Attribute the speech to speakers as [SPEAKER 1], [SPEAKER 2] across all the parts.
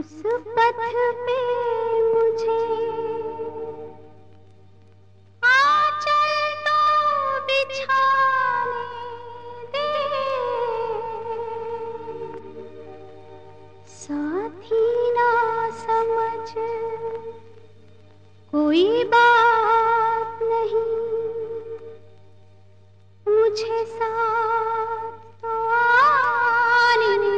[SPEAKER 1] उस पथ पे मुझे आंचल तो बिछाने दे, साथी ना समझ कोई बात नहीं, मुझे साथ तो आने दे।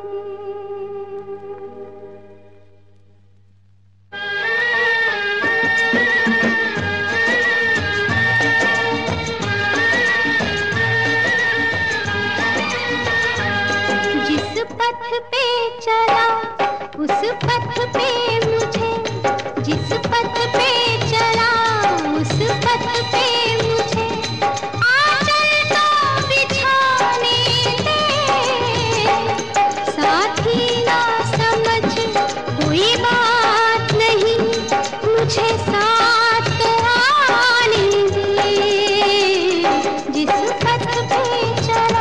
[SPEAKER 1] जिस पथ पे चला उस पथ पे मुझे, जिस पथ पे चला उस पथ पे मुझे आंचल तो बिछाने दे, साथी ना समझ कोई बात नहीं, मुझे साथ तो आने दे। जिस पथ पे चला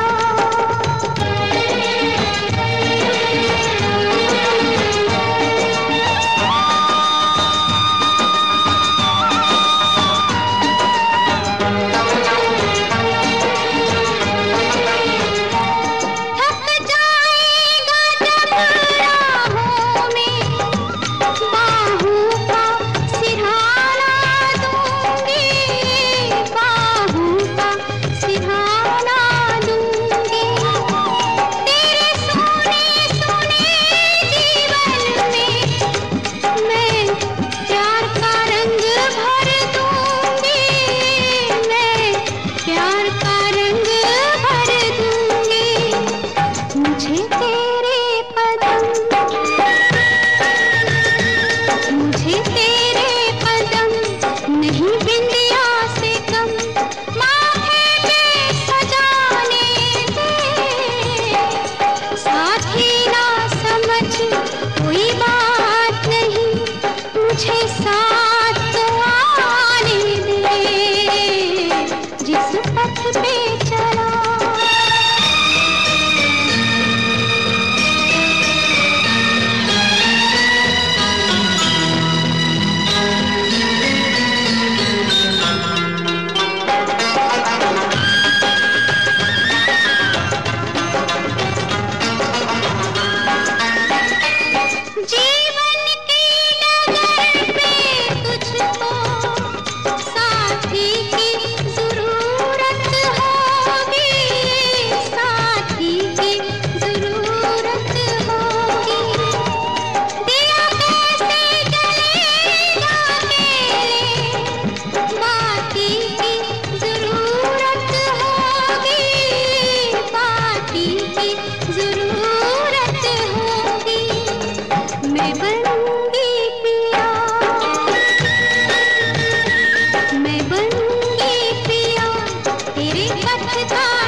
[SPEAKER 1] मैं बनूंगी पिया तेरे पथ का